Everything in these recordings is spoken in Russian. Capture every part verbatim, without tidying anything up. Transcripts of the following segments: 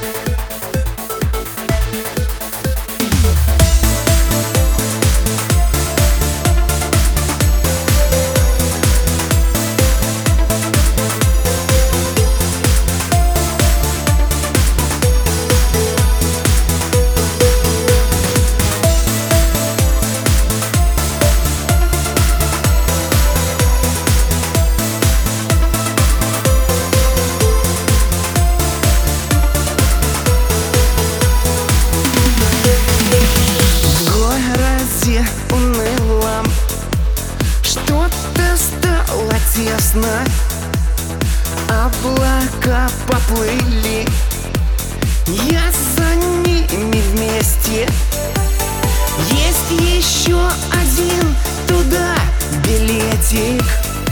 унылом что-то стало тесно, облака поплыли, я за ними вместе. Есть еще один туда билетик,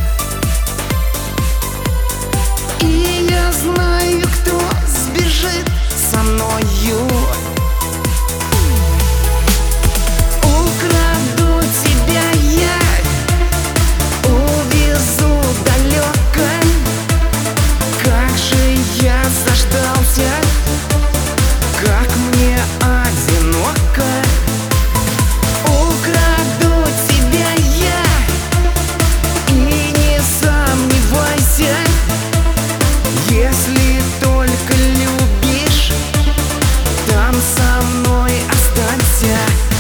и я знаю, кто сбежит со мною. Украду тебя я, увезу далеко. Как же я заждался, как мне одиноко. Украду тебя я, и не сомневайся, если только любишь, там со мной останься.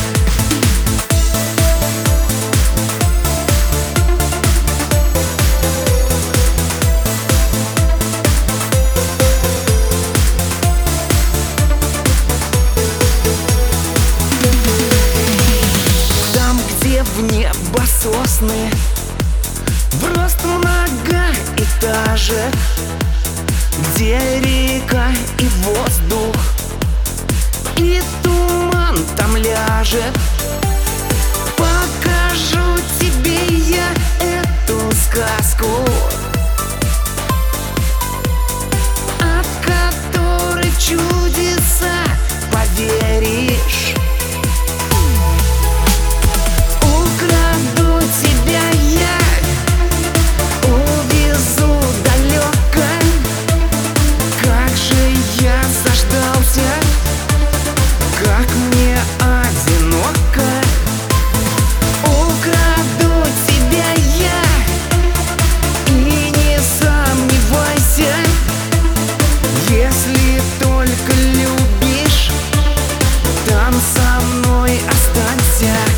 В небо сосны, в рост многоэтажек, где река и воздух, и туман там ляжет. Покажу тебе я эту сказку, от которой в чудеса поверишь. Украду тебя я, увезу далеко. Как же я заждался, как мне одиноко. Украду тебя я, и не сомневайся, если только любишь, там со мной останься.